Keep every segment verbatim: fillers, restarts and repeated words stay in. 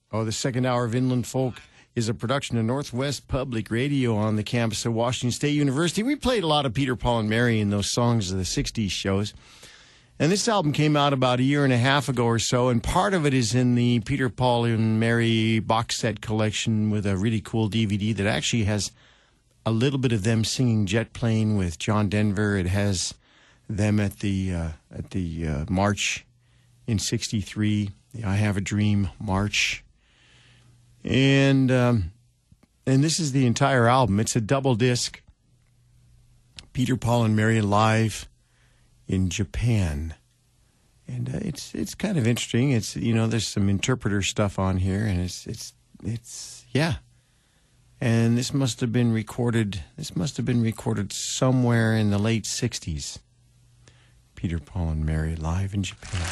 Oh, the second hour of Inland Folk is a production of Northwest Public Radio on the campus of Washington State University. We played a lot of Peter, Paul, and Mary in those songs of the sixties shows. And this album came out about a year and a half ago or so, and part of it is in the Peter, Paul, and Mary box set collection with a really cool D V D that actually has a little bit of them singing Jet Plane with John Denver. It has them at the uh, at the uh, march in sixty-three, the I Have a Dream march. And um, and this is the entire album. It's a double disc. Peter, Paul, and Mary live in Japan. And uh, it's it's kind of interesting. It's, you know, there's some interpreter stuff on here, and it's it's it's yeah. And this must have been recorded. This must have been recorded somewhere in the late sixties. Peter, Paul, and Mary live in Japan.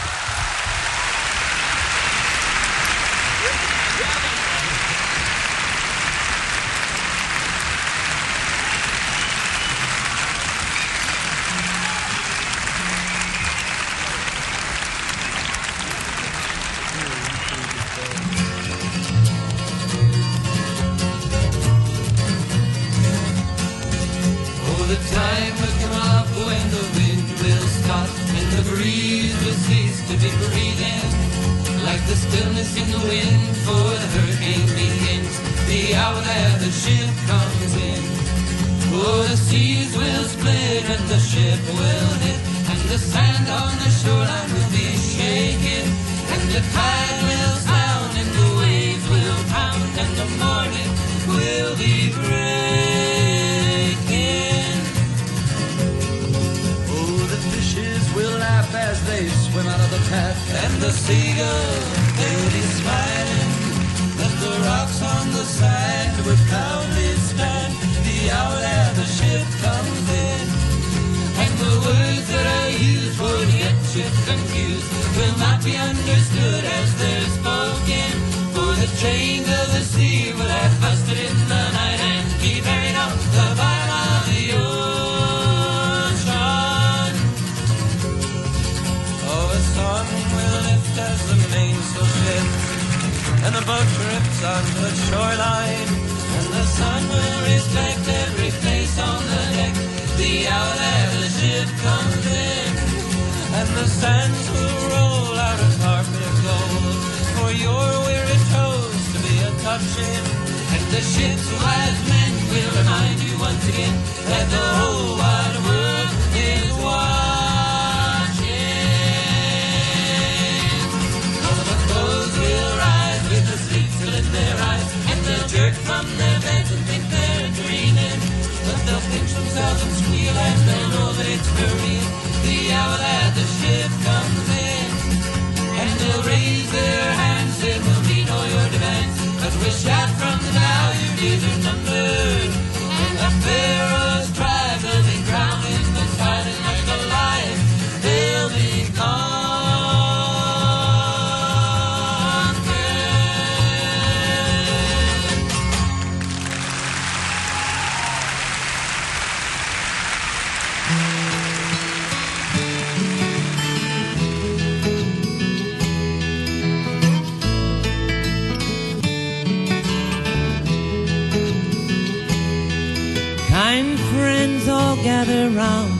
Gather round.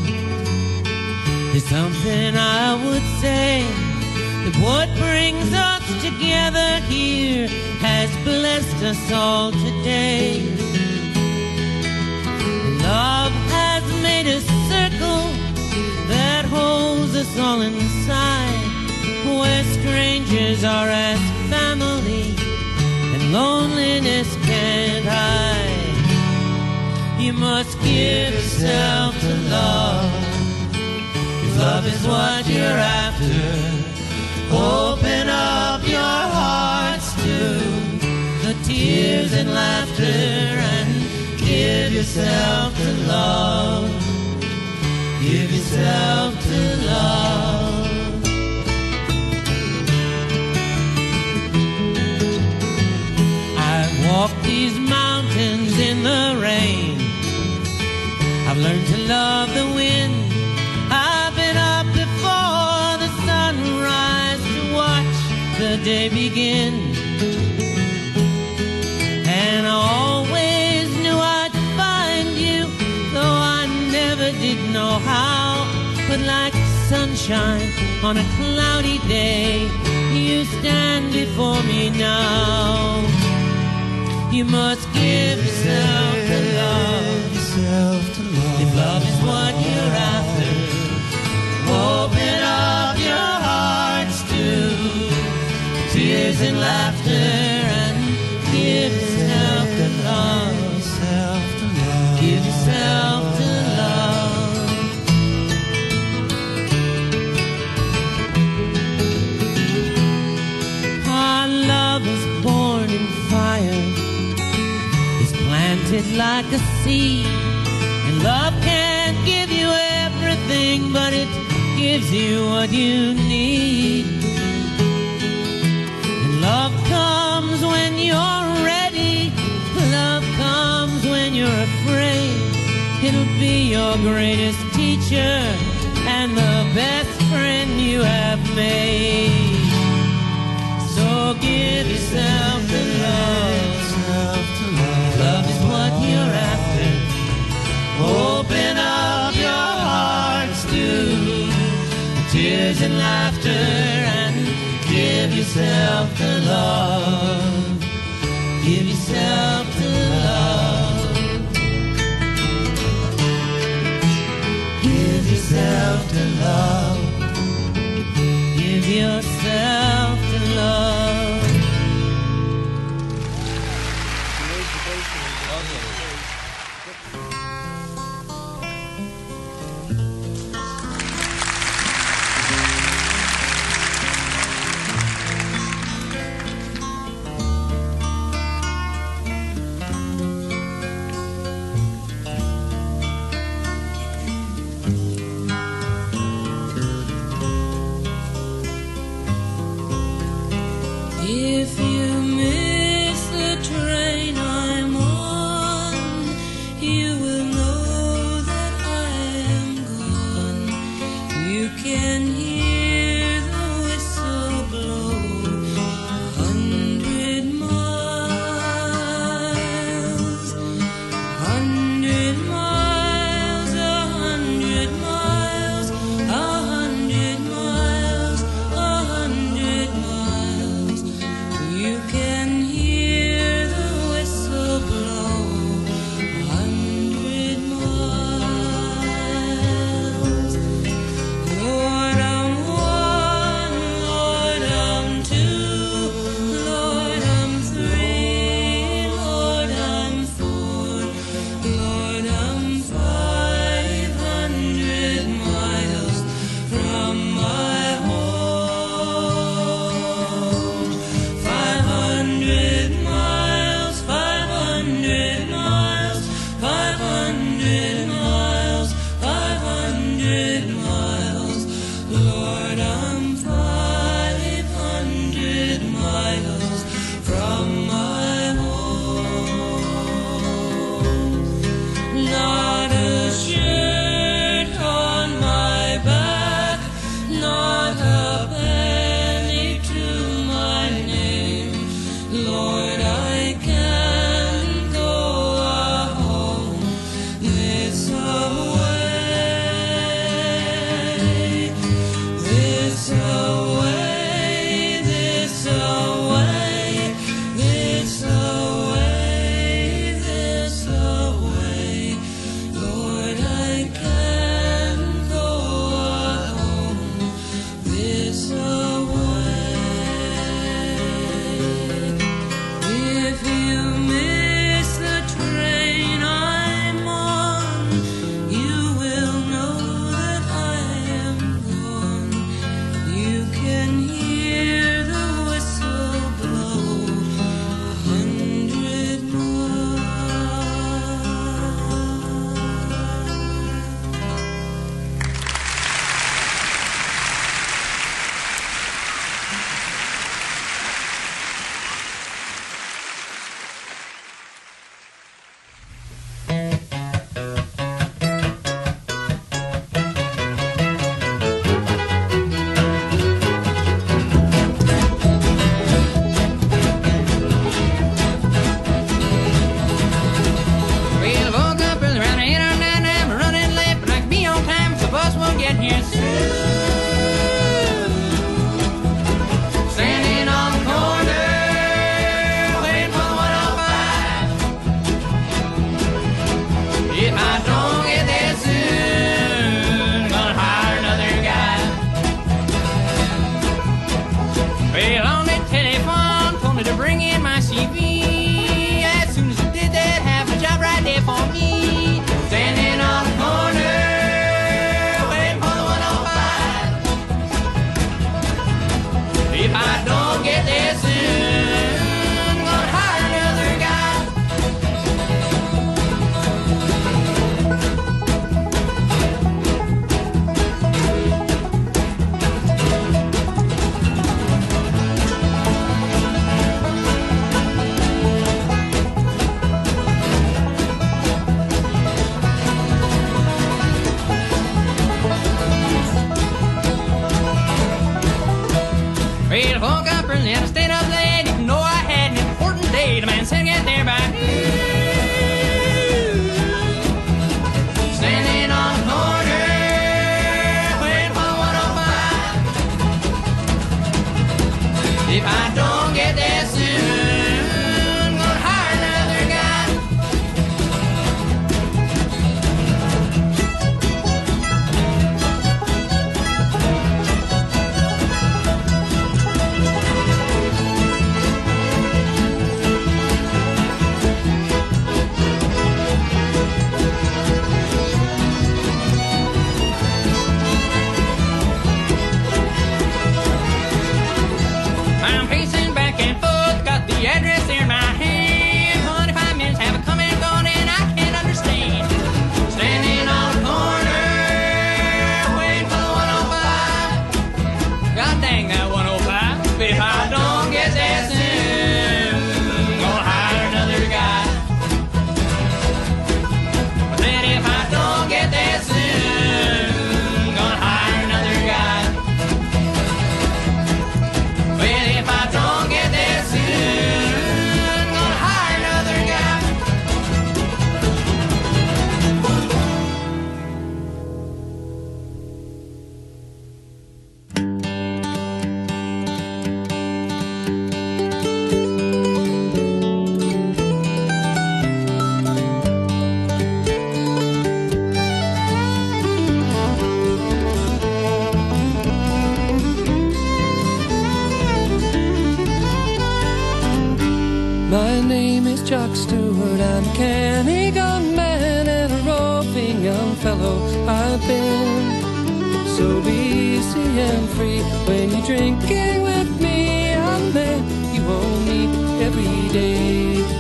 There's something I would say, that what brings us together here has blessed us all today. Love has made a circle that holds us all inside, where strangers are as family and loneliness can't hide. You must give yourself to love. If love is what you're after, open up your hearts to the tears and laughter and give yourself to love. Give yourself to love. I've walked these mountains in the rain. I've learned to love the wind. I've been up before the sunrise to watch the day begin. And I always knew I'd find you, though I never did know how. But like sunshine on a cloudy day, you stand before me now. You must give yourself to love. If love is what you're after, open up your hearts to tears and laughter, and give yourself to love. Give yourself to love. Our love is born in fire, is planted like a seed. And love can't give you everything, but it gives you what you need. And love comes when you're ready. Love comes when you're afraid. It'll be your greatest teacher and the best friend you have made. So give yourself to love. Love is what you're after. Open up your hearts to tears and laughter, and give yourself to love. Give yourself to love. Give yourself to love. Give yourself to love. If you miss the train I'm on, you will know that I am gone. You can hear the whistle blow a hundred miles, hundred miles, a hundred miles, a hundred miles, a hundred miles. You I don't get there soon, I'm gonna hire another guy. Well, I woke up early and I stayed up late, even though I had an important day. The man said get there by standing on the corner, waiting for one oh five. If I don't get there soon, I'm gonna hire another guy. I'm pacing back and forth, got the address in my hand. twenty-five minutes have come and gone and I can't understand. Standing on the corner, waiting for the one oh five. God dang that one oh five. But if I don't get there soon, I'm gonna hire another guy. But then if I don't get there soon, I'm gonna hire another guy. Well, if I don't get there soon, I'm gonna hire another guy. My name is Chuck Stewart, I'm a mechanic, a man, and a roving young fellow I've been. So easy and free when you're drinking with me. I'm a man you won't meet every day.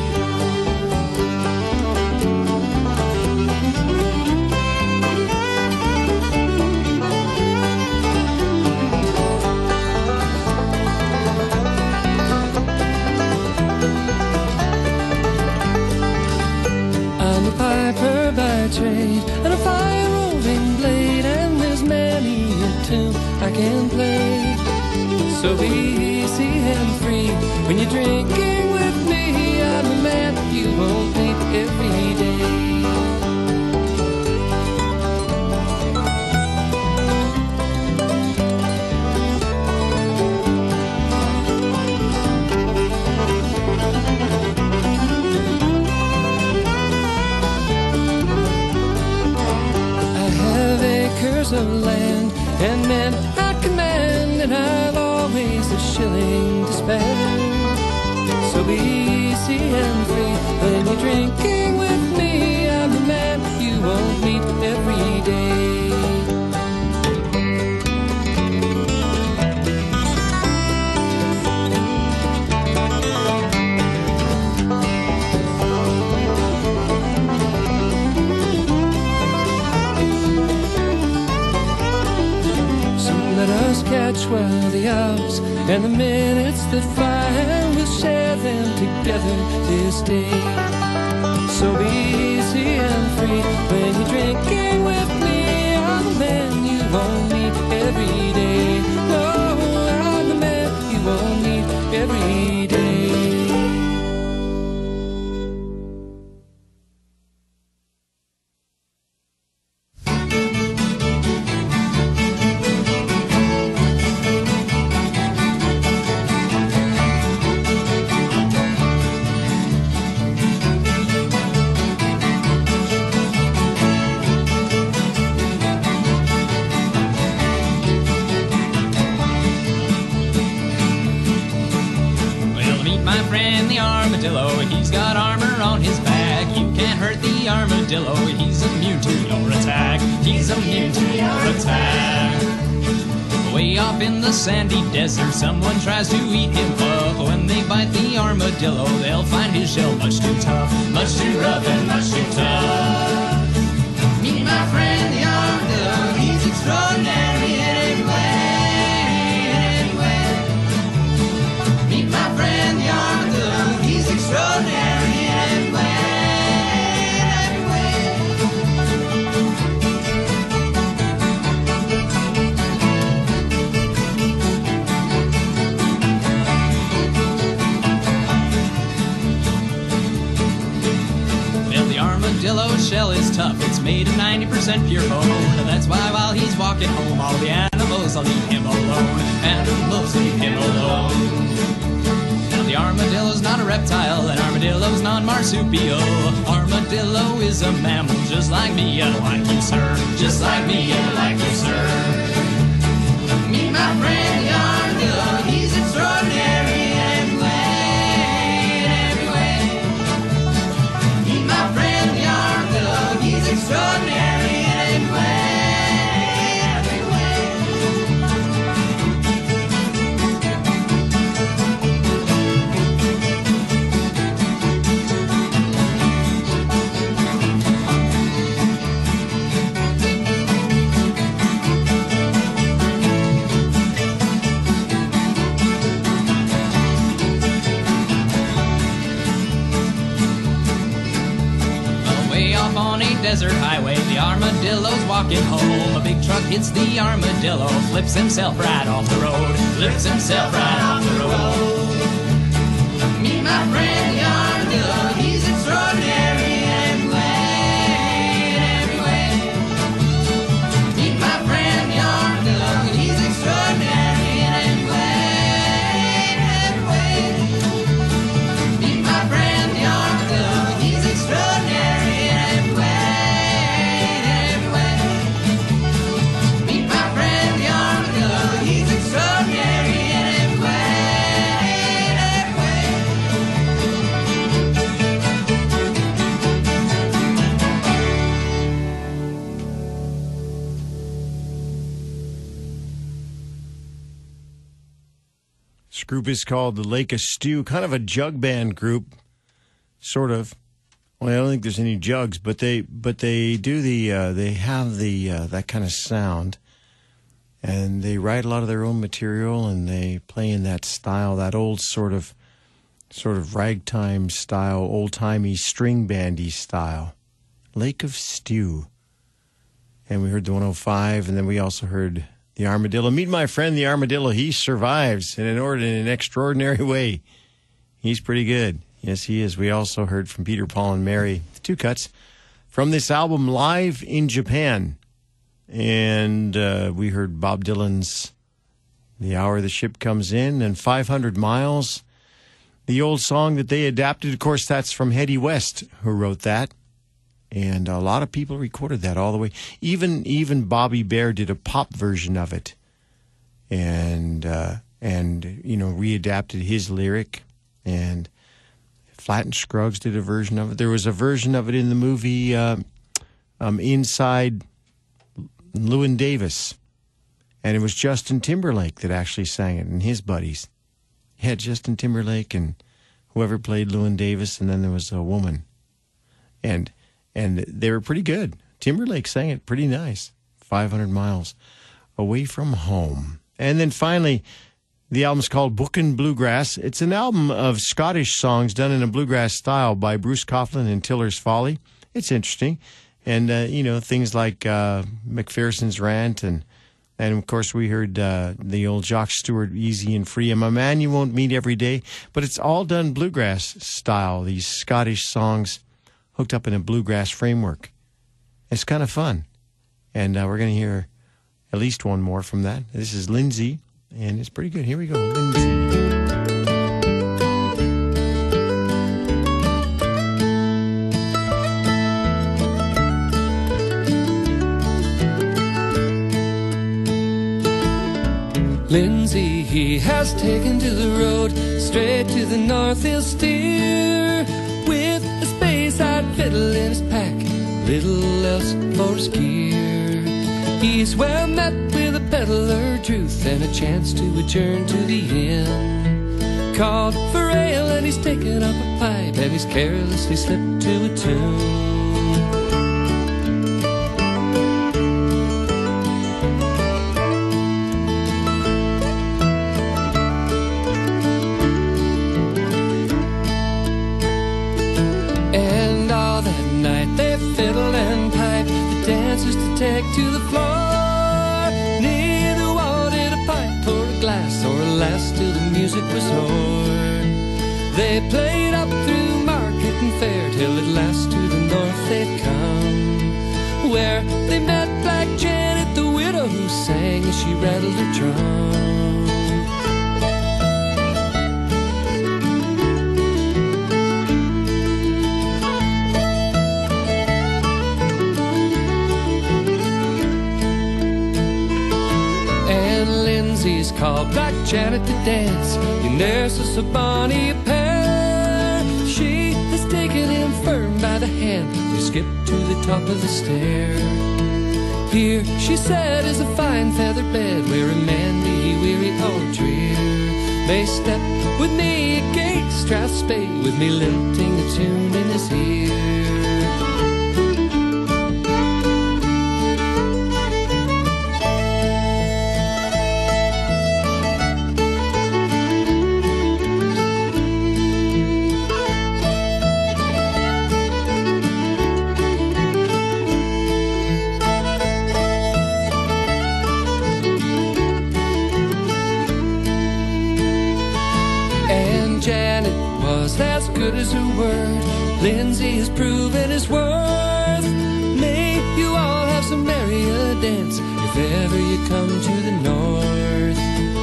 I'm a piper by trade and a fire-roving blade, and there's many a tune I can play. So easy and free when you're drinking with me. I'm a man you won't meet every day. Of land and men I command, and I've always a shilling to spend. So easy and free when you're drinking with me. I'm the man you won't meet every day. Let us catch while the hours and the minutes that fly, and we'll share them together this day. So easy and free when you're drinking with me. I'm the man you won't meet every day. Oh, I'm the man you won't meet every day. He's got armor on his back. You can't hurt the armadillo. He's immune to your attack. He's immune to your attack. Way off in the sandy desert, someone tries to eat him up. When they bite the armadillo, they'll find his shell much too tough, much too rough and much too tough. Meet my friend the armadillo, he's extraordinary in every way, in every way. Meet my friend the armadillo, he's extraordinary in every way. Armadillo shell is tough, it's made of ninety percent pure bone. That's why while he's walking home, all the animals will leave him alone. Animals leave him alone. Now the armadillo's not a reptile, and armadillo's non-marsupial. Armadillo is a mammal, just like me and like you, sir. Just like me and like you, sir. Meet my friend the armadillo, he's extraordinary in every way, in every way. Meet my friend he's extraordinary in every way, every way. On a desert highway, the armadillo's walking home. A big truck hits the armadillo, flips himself right off the road, flips himself right off the road. Meet my friend the armadillo, he's extraordinary in every way, in every way. Meet my friend the armadillo, he's extraordinary in every way, in every way. Meet my friend the armadillo, he's extraordinary. This group is called the Lake of Stew, kind of a jug band group, sort of. Well, I don't think there's any jugs, but they but they do the uh, they have the uh, that kind of sound, and they write a lot of their own material, and they play in that style, that old sort of sort of ragtime style, old timey string bandy style. Lake of Stew, and we heard the one oh five, and then we also heard the Armadillo. Meet my friend the Armadillo. He survives in an, or- in an extraordinary way. He's pretty good. Yes, he is. We also heard from Peter, Paul, and Mary, the two cuts from this album, Live in Japan. And uh, we heard Bob Dylan's The Hour the Ship Comes In and five hundred miles, the old song that they adapted. Of course, that's from Hetty West, who wrote that. And a lot of people recorded that all the way. Even even Bobby Bare did a pop version of it, and uh, and you know readapted his lyric. And Flatt and Scruggs did a version of it. There was a version of it in the movie uh, um, Inside Llewyn Davis, and it was Justin Timberlake that actually sang it, and his buddies. Yeah, Justin Timberlake and whoever played Llewyn Davis, and then there was a woman, and. And they were pretty good. Timberlake sang it pretty nice. five hundred miles away from home. And then finally, the album's called Bookin' Bluegrass. It's an album of Scottish songs done in a bluegrass style by Bruce Coughlin and Tiller's Folly. It's interesting. And, uh, you know, things like uh, McPherson's Rant. And, and of course, we heard uh, the old Jock Stewart, Easy and Free. I'm a man you won't meet every day. But it's all done bluegrass style, these Scottish songs hooked up in a bluegrass framework. It's kind of fun. And uh, we're going to hear at least one more from that. This is Lindsay, and it's pretty good. Here we go, Lindsay. Lindsay, he has taken to the road, straight to the north he'll steer, with a Speyside fiddle in his pack, little else for his gear. He's well met with a pedal settle her truth and a chance to adjourn to the inn. Called for ale and he's taken up a pipe and he's carelessly slipped to a tune. And all that night they fiddled and piped the dancers to take to the floor. Neither wanted a pipe or a glass or a lass till the music was o'er. They played up through market and fair till at last to the north they'd come, where they met Black Janet, the widow, who sang as she rattled her drum. Lindsay's called Black Janet to dance. You nurses so bonny a pair. She has taken him firm by the hand. They skipped to the top of the stair. Here, she said, is a fine feather bed where a man be weary or drear may step with me a gate Strathspey, with me lilting a tune in his ear. As good as her word, Lindsay has proven his worth. May you all have some merry a dance if ever you come to the north.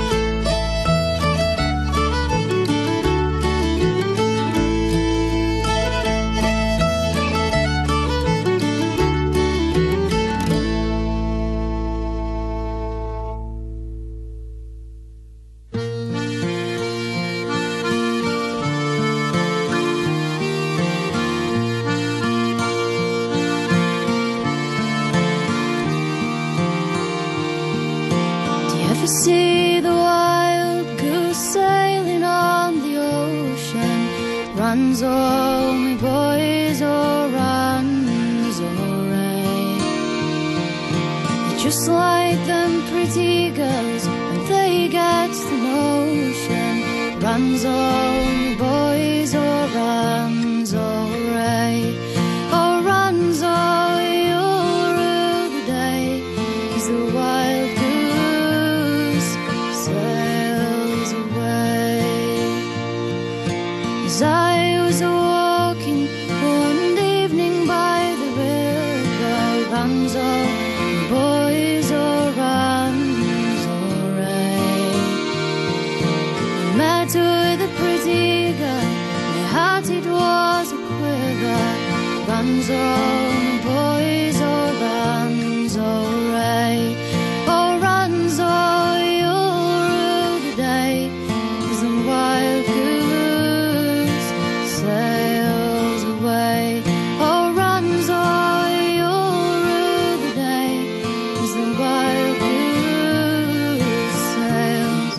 See the wild goose sailing on the ocean. Runs all me boys, or runs alright. Just like them pretty girls when they get the notion. Runs all me boys, or runs alright. Or runs all you'll rue the day, 'cause the wild sails away. As I was walking one evening by the river, runs all the boys, or runs alright. I met with a pretty girl, my heart it was a quiver. Runs all the boys, or runs alright. Or runs all wild goose sails away. Oh, runs all you'll rue the day, 'cause the wild goose sails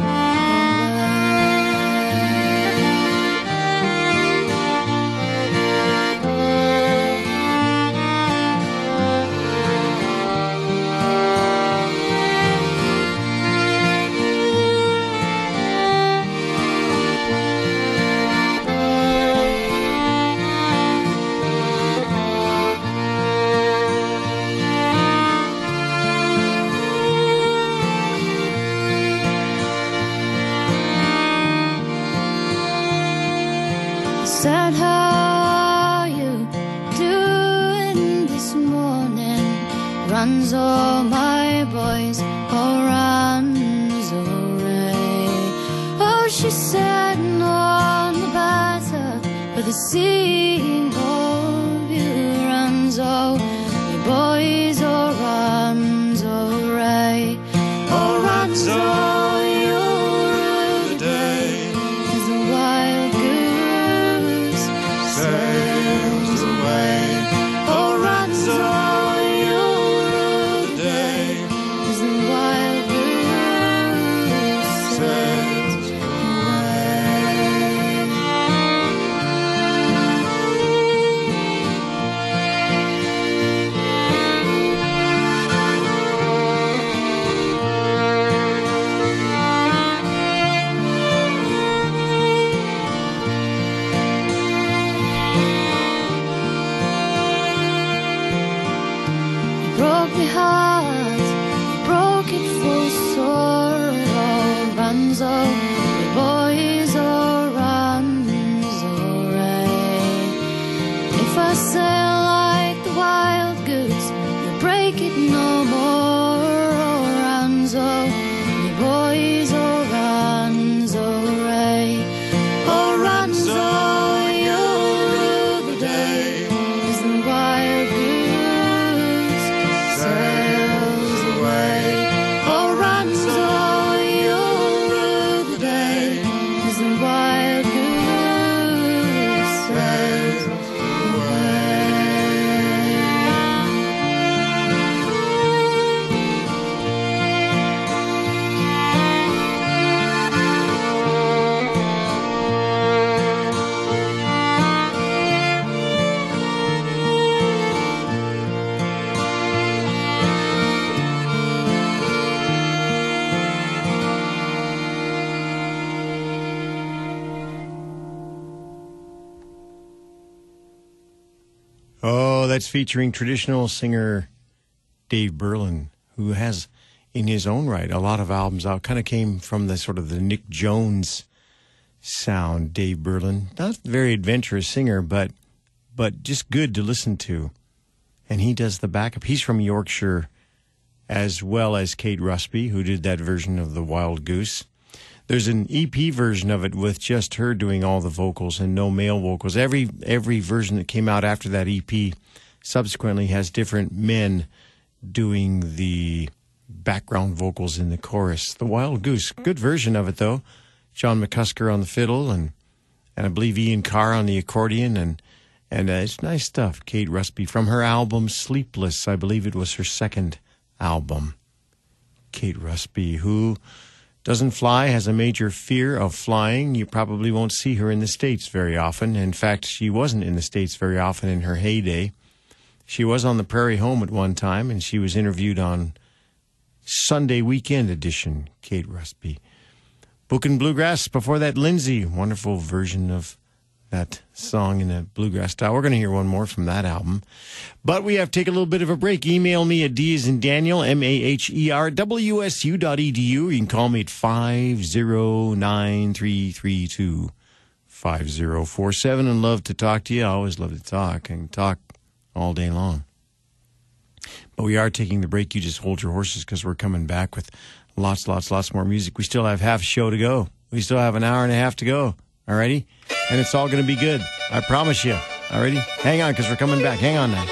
said, how are you doing this morning? Runs all my boys, or runs alright. Oh, she said, none the better for the seeing of you. Runs all my boys, or runs alright. Oh, runs all you'll rue the day, 'cause the wild goose sails away. Oh, runs all you'll rue the day, 'cause the wild goose as the wild goose sails away. Oh, that's featuring traditional singer Dave Berlin, who has, in his own right, a lot of albums out. Kind of came from the sort of the Nick Jones sound, Dave Berlin. Not a very adventurous singer, but but just good to listen to. And he does the backup. He's from Yorkshire, as well as Kate Rusby, who did that version of The Wild Goose. There's an E P version of it with just her doing all the vocals and no male vocals. Every every version that came out after that E P subsequently has different men doing the background vocals in the chorus. The Wild Goose, good version of it though. John McCusker on the fiddle and and I believe Ian Carr on the accordion, and and uh, it's nice stuff. Kate Rusby from her album Sleepless, I believe it was her second album. Kate Rusby, who doesn't fly, has a major fear of flying. You probably won't see her in the States very often. In fact, she wasn't in the States very often in her heyday. She was on the Prairie Home at one time, and she was interviewed on Sunday Weekend Edition, Kate Rusby. Bookin' Bluegrass, before that, Lindsay, wonderful version of that song in a bluegrass style. We're going to hear one more from that album. But we have to take a little bit of a break. Email me at D as in Daniel, M A H E R, W S U dot E D U. You can call me at five oh nine, three three two, five oh four seven and love to talk to you. I always love to talk and talk all day long. But we are taking the break. You just hold your horses because we're coming back with lots, lots, lots more music. We still have half a show to go. We still have an hour and a half to go. Alrighty? And it's all going to be good. I promise you. Alrighty? Hang on, because we're coming back. Hang on now.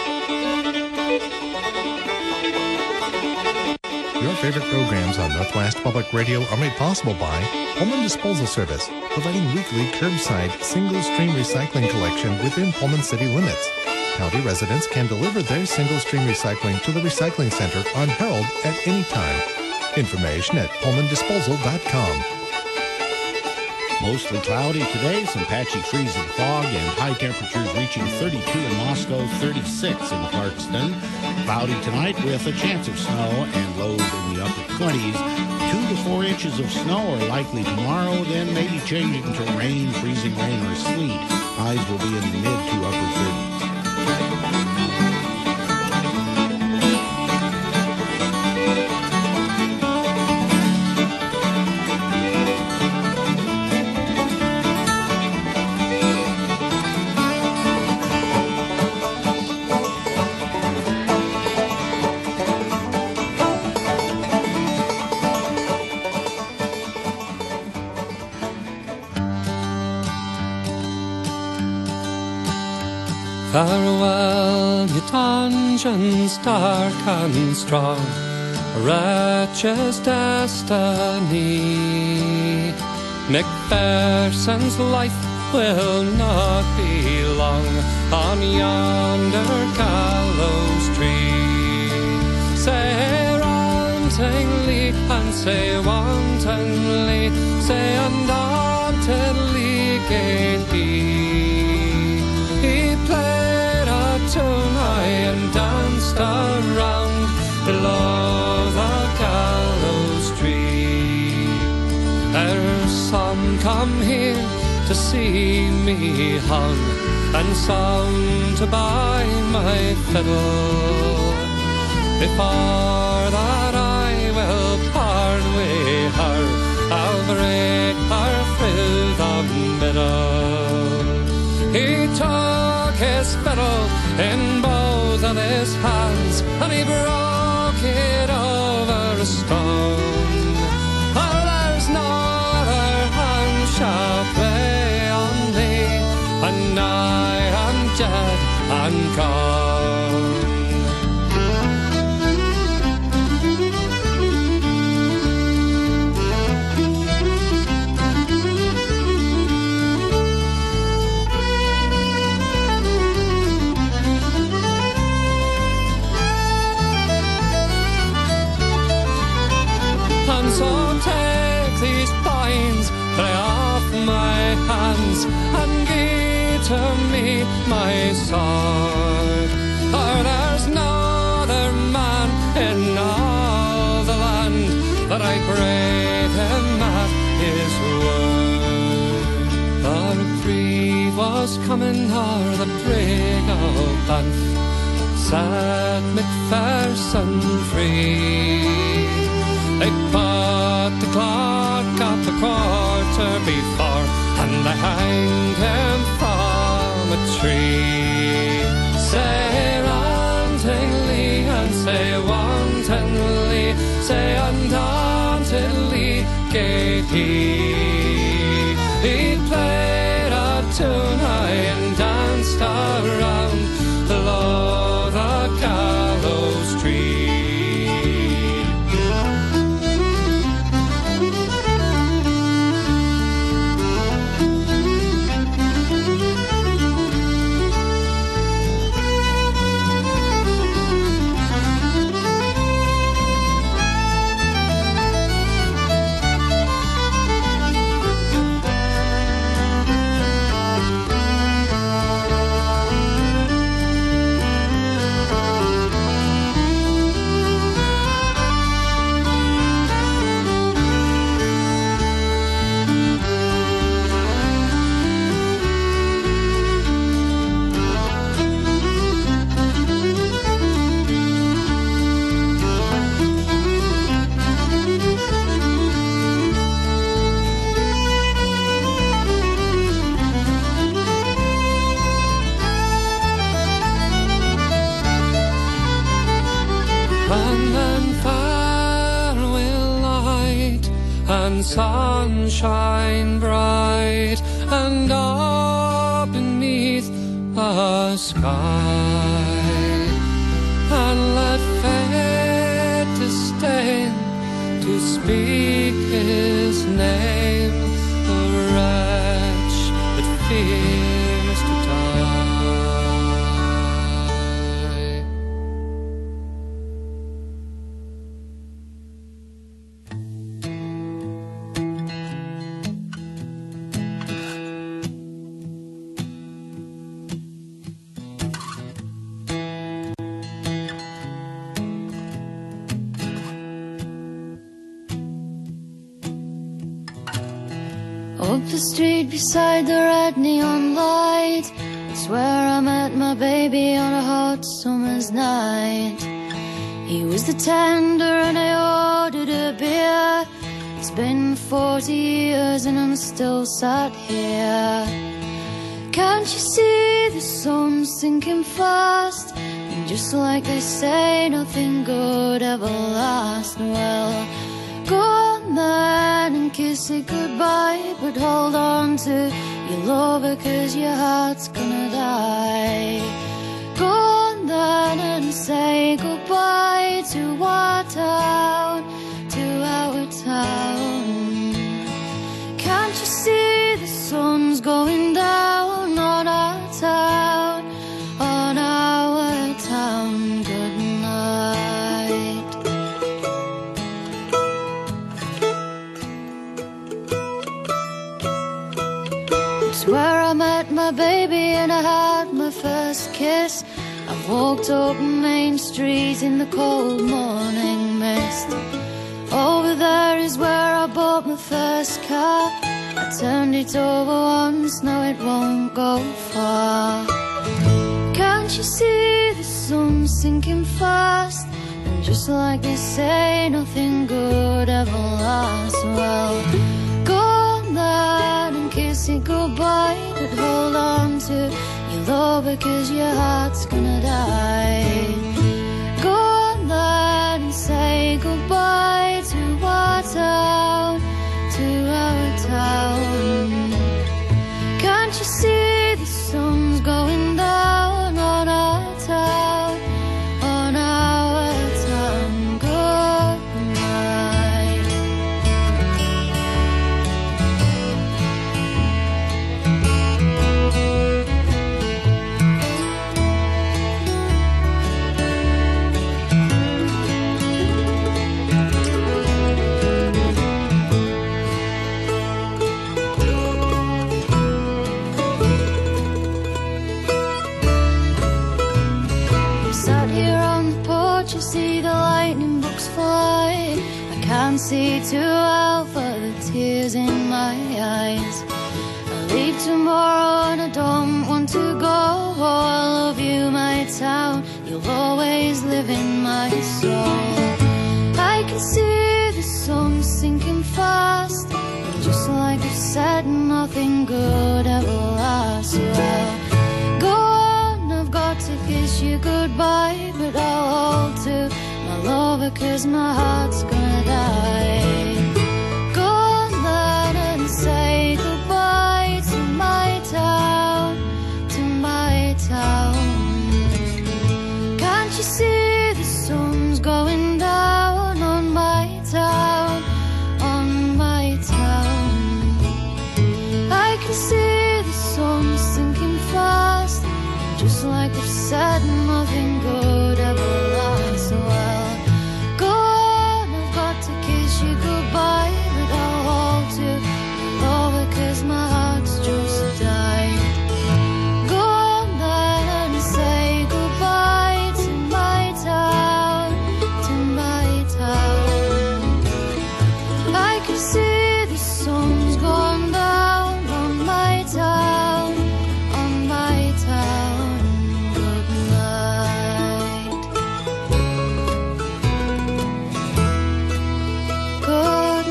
Your favorite programs on Northwest Public Radio are made possible by Pullman Disposal Service, providing weekly curbside single-stream recycling collection within Pullman city limits. County residents can deliver their single-stream recycling to the recycling center on Herald at any time. Information at pullman disposal dot com. Mostly cloudy today, some patchy freezing fog, and high temperatures reaching thirty-two in Moscow, thirty-six in Clarkston. Cloudy tonight with a chance of snow and lows in the upper twenties. Two to four inches of snow are likely tomorrow, then maybe changing to rain, freezing rain, or sleet. Highs will be in the mid to upper thirties. Farewell, ye dungeons dark and strong, a wretch's destiny. Macpherson's life will not be long on yonder gallows tree. Say rantingly and say wantonly, say undauntedly gate he. He played a tune high and danced around below the gallows tree. There's some come here to see me hung, and some to buy my fiddle. Before that I will part with her, I'll break her through the middle. He took his fiddle in both of his hands, and he broke it over a stone. Oh, there's no other hand shall play on thee, and I am dead and gone. my hands and give to me my sword. For there's no other man in all the land that I brave him at his word. The reprieve was coming o'er the brig of Banff, set Macpherson free. They put the clock at the quarter before, and they hanged him from a tree. Say wantonly and say wantonly, say undauntedly gave he. He played a tune high and danced around below the gallows tree. Sunshine bright and up beneath the sky, and let fate disdain to speak his name, the wretch that fears to die. Up the street beside the red neon light, it's where I met my baby on a hot summer's night. He was the tender and I ordered a beer. It's been forty years and I'm still sat here. Can't you see the sun's sinking fast? And just like they say, nothing good ever lasts. Well, go on then and kiss it goodbye, but hold on to your lover, cause your heart's gonna die. Go on then and say goodbye to our town, to our town. Can't you see the sun's going down on our town, on our town? Good night. It's where I met my baby and I had my first kiss. I've walked up Main Street in the cold morning mist. Over there is where I bought my first car. I turned it over once, now it won't go far. Can't you see the sun's sinking fast? And just like they say, nothing good ever lasts. Well, go on then and kiss it goodbye, but hold on to your love, because your heart's gonna die. Go on then and say goodbye to our town, to our town. Can't you see the sun's going down on our town, on our town? Good night. soul. I can see the sun sinking fast, just like you said, nothing good ever lasts. Well, go on, I've got to kiss you goodbye, but I'll hold to my lover, cause my heart's gonna die. Go on then and say goodbye to my town, to my town. Can't you see the sun's going down on my town, on my town? I can see the sun sinking fast, just like they've said, nothing good ever lasts. Well, go on, I've got to kiss you goodbye, but I'll hold to over, cause my heart's just died. Go on then and say goodbye to my town, to my town. I can see the sun's gone down on my town, on my town. Good night. Good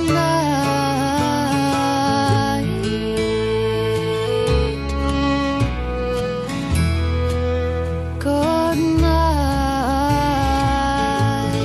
night. Good night.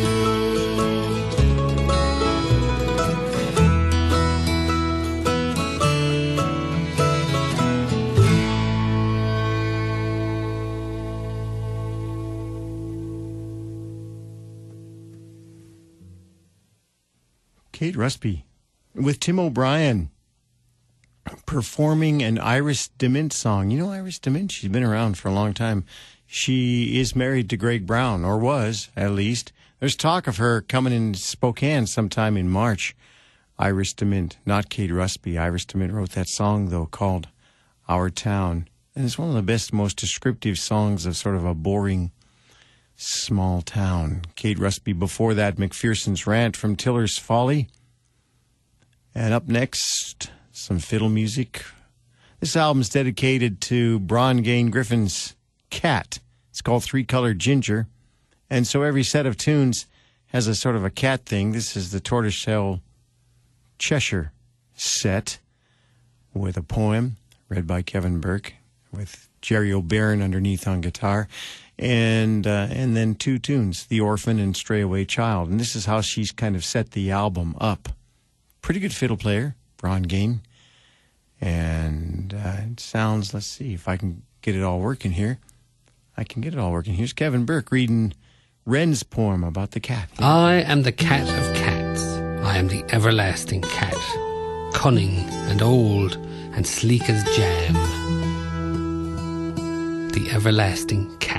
Kate Rusby with Tim O'Brien performing an Iris DeMint song. You know Iris DeMint? She's been around for a long time. She is married to Greg Brown, or was, at least. There's talk of her coming in Spokane sometime in March. Iris DeMint, not Kate Rusby. Iris DeMint wrote that song, though, called Our Town. And it's one of the best, most descriptive songs of sort of a boring small town. Kate Rusby. Before that, McPherson's Rant from Tiller's Folly. And up next, some fiddle music. This album's dedicated to Bron Gain Griffin's cat. It's called Three Colored Ginger. And so every set of tunes has a sort of a cat thing. This is the Tortoiseshell Cheshire set with a poem read by Kevin Burke with Jerry O'Byrne underneath on guitar. And uh, and then two tunes, The Orphan and Stray Away Child. And this is how she's kind of set the album up. Pretty good fiddle player, Bron Gain. And uh, it sounds, let's see if I can get it all working here. I can get it all working. Here's Kevin Burke reading Wren's poem about the cat. I am the cat of cats. I am the everlasting cat, cunning and old and sleek as jam. The everlasting cat.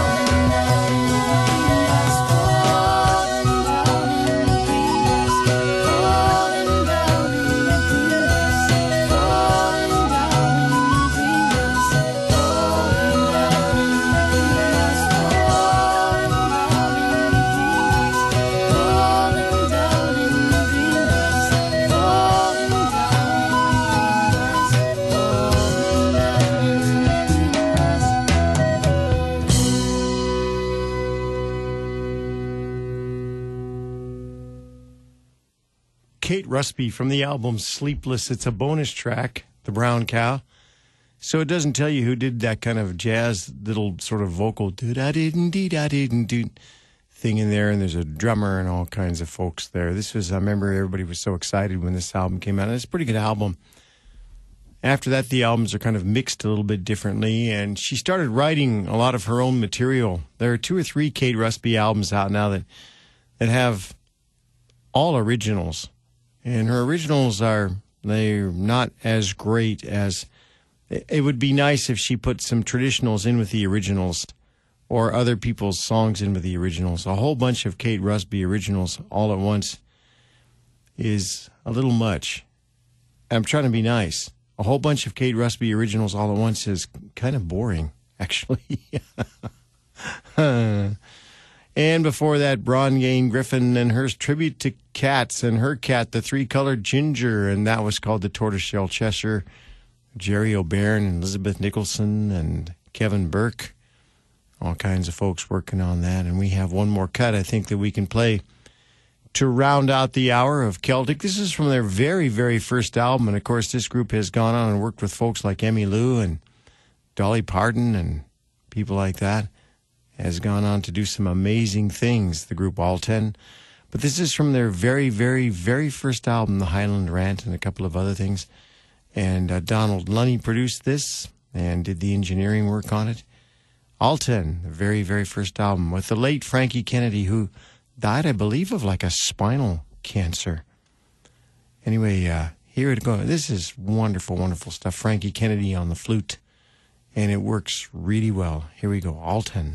Kate Rusby from the album Sleepless. It's a bonus track, The Brown Cow. So it doesn't tell you who did that kind of jazz little sort of vocal do-da-didn't-dee-da-didn't-do thing in there, and there's a drummer and all kinds of folks there. This was, I remember everybody was so excited when this album came out. And it's a pretty good album. After that, the albums are kind of mixed a little bit differently, and she started writing a lot of her own material. There are two or three Kate Rusby albums out now that that have all originals. And her originals are, they're not as great as, it would be nice if she put some traditionals in with the originals, or other people's songs in with the originals. A whole bunch of Kate Rusby originals all at once is a little much. I'm trying to be nice. A whole bunch of Kate Rusby originals all at once is kind of boring, actually. And before that, Braun Griffin and her tribute to cats, and her cat, the three-colored ginger, and that was called the Tortoiseshell Cheshire. Jerry O'Byrne and Elizabeth Nicholson and Kevin Burke, all kinds of folks working on that. And we have one more cut, I think, that we can play to round out the hour of Celtic. This is from their very, very first album, and of course this group has gone on and worked with folks like Emmylou and Dolly Parton and people like that. Has gone on to do some amazing things, the group All Ten. But this is from their very, very, very first album, The Highland Rant, and a couple of other things. And uh, Donald Lunny produced this and did the engineering work on it. All Ten, the very, very first album, with the late Frankie Kennedy, who died, I believe, of like a spinal cancer. Anyway, uh, here it goes. This is wonderful, wonderful stuff. Frankie Kennedy on the flute, and it works really well. Here we go, All Ten.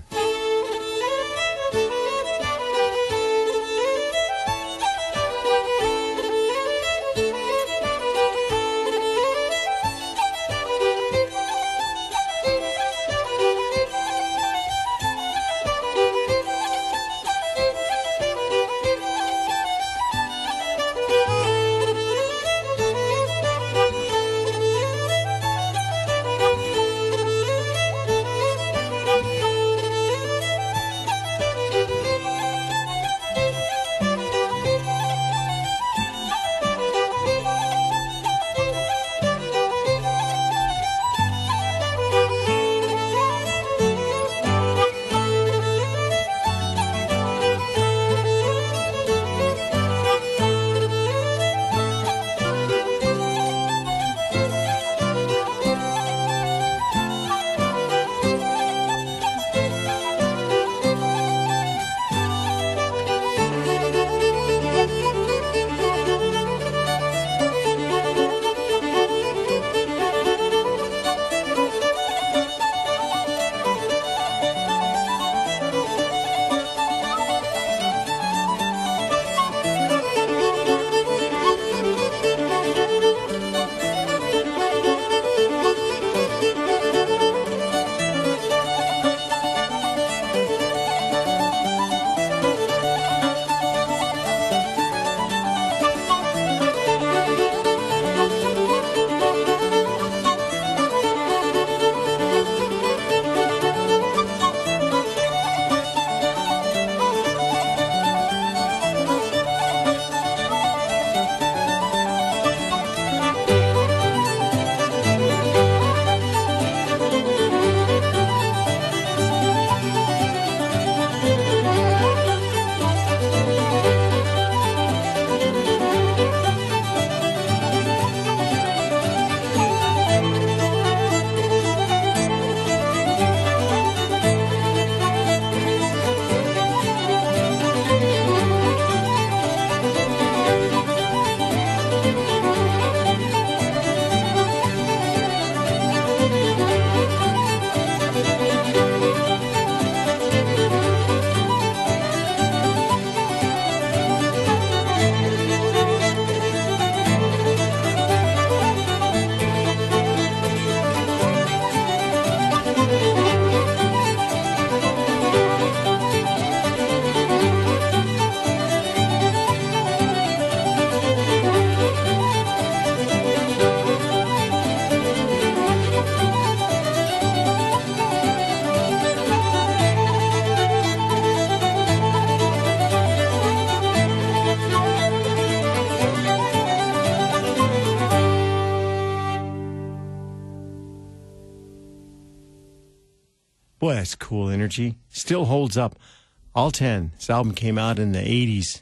Boy, that's cool energy. Still holds up. All ten. This album came out in the eighties,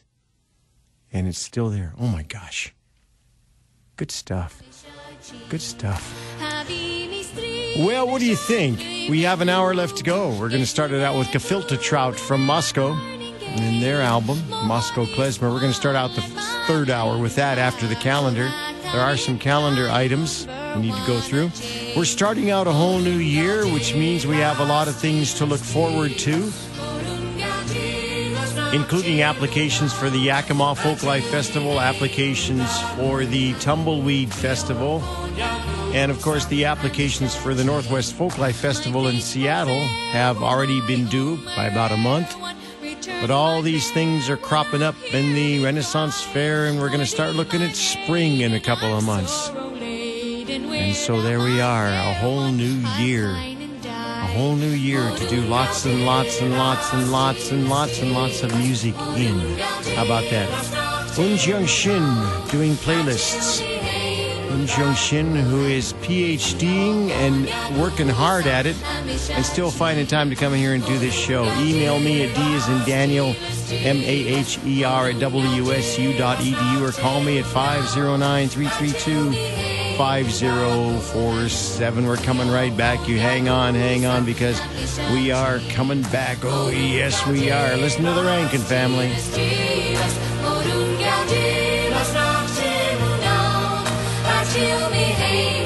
and it's still there. Oh, my gosh. Good stuff. Good stuff. Well, what do you think? We have an hour left to go. We're going to start it out with Gefilte Trout from Moscow and their album, Moscow Klezmer. We're going to start out the third hour with that after the calendar. There are some calendar items we need to go through. We're starting out a whole new year, which means we have a lot of things to look forward to, including applications for the Yakima Folklife Festival, applications for the Tumbleweed Festival, and of course the applications for the Northwest Folklife Festival in Seattle have already been due by about a month. But all these things are cropping up in the Renaissance Fair, and we're going to start looking at spring in a couple of months. And so there we are, a whole new year. A whole new year to do lots and lots and lots and lots and lots and lots of music in. How about that? Un Jung Shin doing playlists. Un Jung Shin, who is PhDing and working hard at it and still finding time to come in here and do this show. Email me at D as in Daniel, M A H E R at W S U dot E D U, or call me at five oh nine, three three two, five oh four seven. We're coming right back. You hang on, hang on, because we are coming back. Oh, yes, we are. Listen to the Rankin family. Till me, hey.